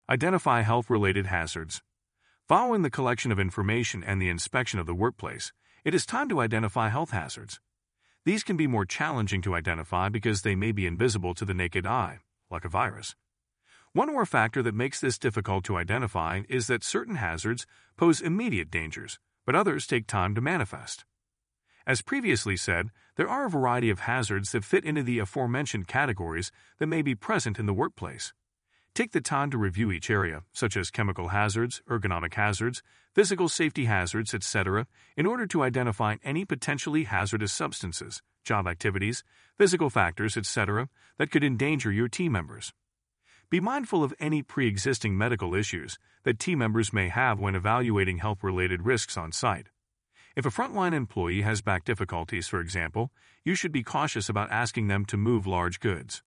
Identify health-related hazards. Following the collection of information and the inspection of the workplace, it is time to identify health hazards. These can be more challenging to identify because they may be invisible to the naked eye, like a virus. One more factor that makes this difficult to identify is that certain hazards pose immediate dangers, but others take time to manifest. As previously said, there are a variety of hazards that fit into the aforementioned categories that may be present in the workplace. Take the time to review each area, such as chemical hazards, ergonomic hazards, physical safety hazards, etc., in order to identify any potentially hazardous substances, job activities, physical factors, etc., that could endanger your team members. Be mindful of any pre-existing medical issues that team members may have when evaluating health-related risks on site. If a frontline employee has back difficulties, for example, you should be cautious about asking them to move large goods.